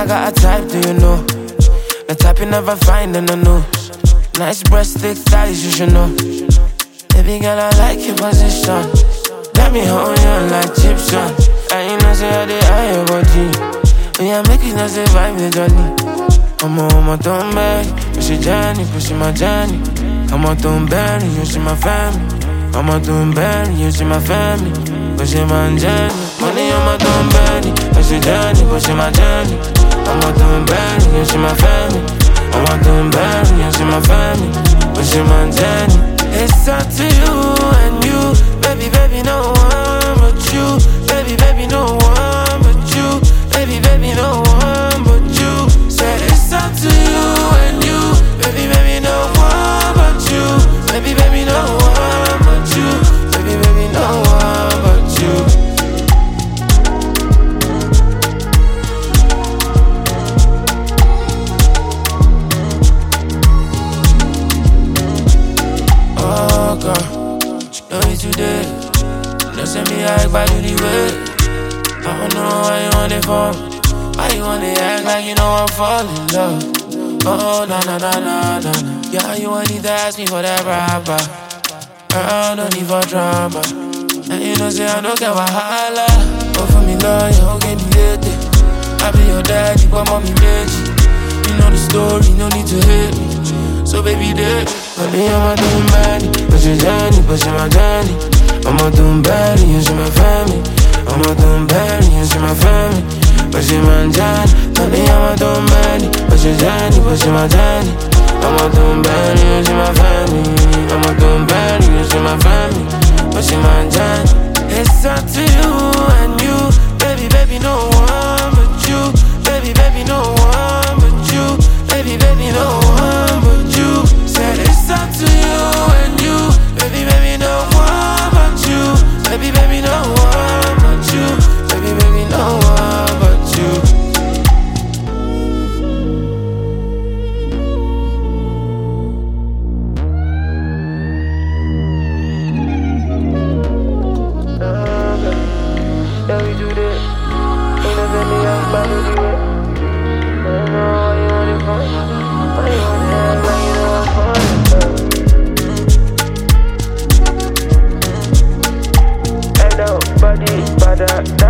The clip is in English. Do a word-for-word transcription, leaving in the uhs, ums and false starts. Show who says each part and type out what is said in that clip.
Speaker 1: I got a type, do you know? The type you never find in the news. Nice breast, thick thighs, you should know. Baby girl, I like your position. Got me holding on like Egyptian. And you know, say I did eye your body. When you make it, not say vibe the jolly. I'm a woman, don't beg. Push your journey, push my journey. I'm a don't bury, you see my family. I'm a don't bury, you see my family. Push my journey. Money, I'm a don't bury. Push your journey, push my journey. I'm a don't bury, you see my family. I'm a don't bury, you see my family. Push my journey. It's up to you and you. Baby, baby, no one but you. Baby, baby, no one but you. Baby, baby, no one but you. Said it's up to you and you. Baby, baby, no one but you. Baby, baby, no one but you. Baby, baby, no one but you. Oh God, you know it today. Don't send me act by the way. I don't know why you want it for. Why you wanna act like you know I'm falling in love? Oh, na na na na na na. Yeah, you want need to ask me for that rapper. Girl, no need for drama. And you know say I don't care wahala. Oh, for me love, you don't get me late. I be your daddy, but mommy made you. You know the story, no need to hate me. So baby, there. Honey, I'm a doing bad. Push your journey, push my journey. I'm a doing bad, you see my family. I'm a doing bad, you see my family. Push my journey. Honey, I'm a doing bad. Push your journey, push my journey. I'm a doing bad, you see my family. I'm a doing bad, you see my family. Push my journey. It's up to you and you. Baby, baby, no one but you. Baby, baby, no one but you. Baby, baby, no one but you. Said it's up to you and you. Baby, baby, no one but you. Baby, baby, no one but you. Baby, baby, no one but you. Yeah, we do this. Ain't never me out by the way. I don't know why you want it for. Why you want it like you know I'm falling. Hey, no, body, bada.